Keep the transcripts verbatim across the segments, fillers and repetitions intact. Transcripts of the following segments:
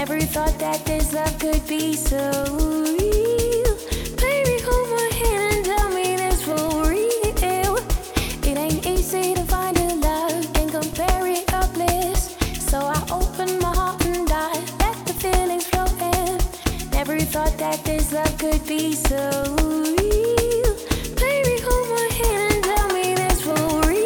Never thought that this love could be so real. Baby, hold my hand and tell me this for real. It ain't easy to find a love and compare it up bliss. So I open my heart and I let the feelings flow in. Never thought that this love could be so real. Baby, hold my hand and tell me this for real.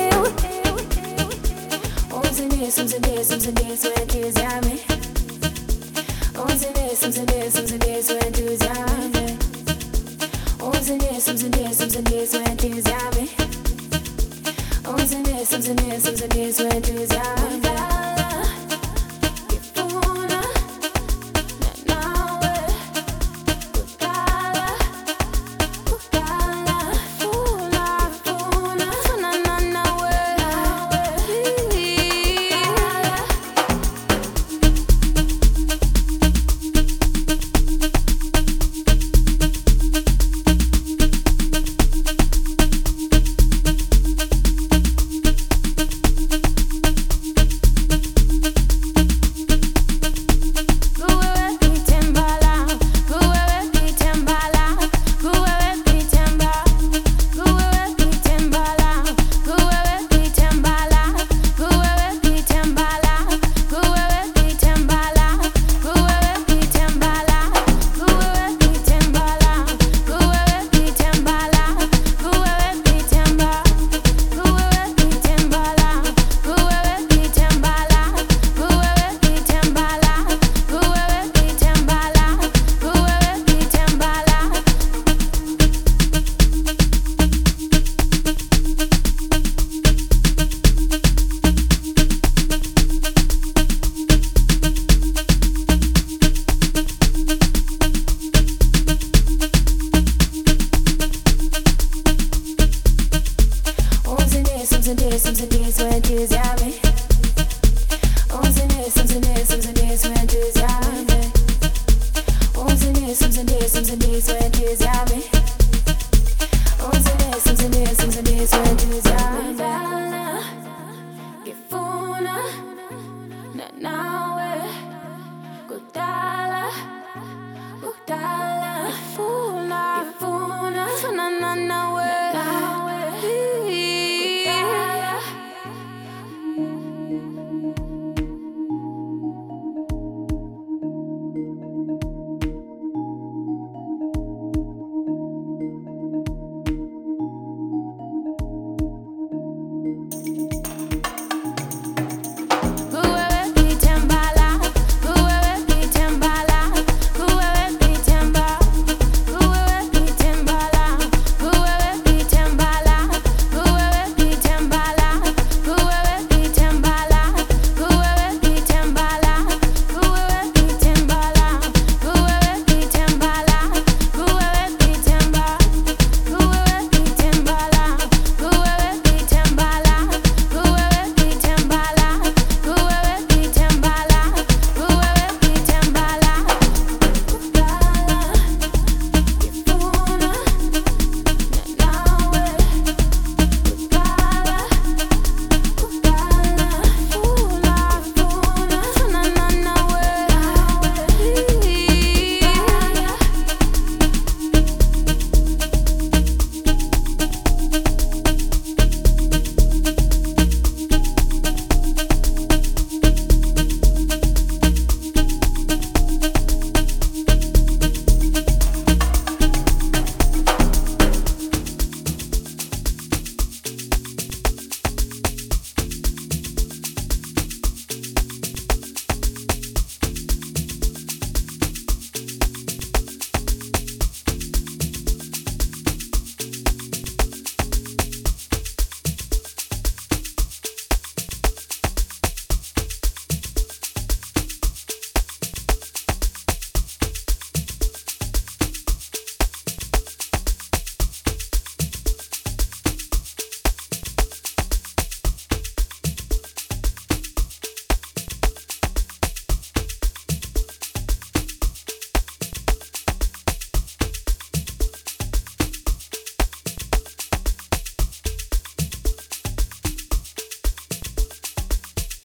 Once and this, once and this, once and this, when tears at me. Once and this, once and this, once and this, when tears at me. Once and this, once and this, once and this, when tears at me. Once and this, once and this, once and this, when tears at me. Once and this, once and this, when tears at me. Once and this, once and this, once and this, when tears at me.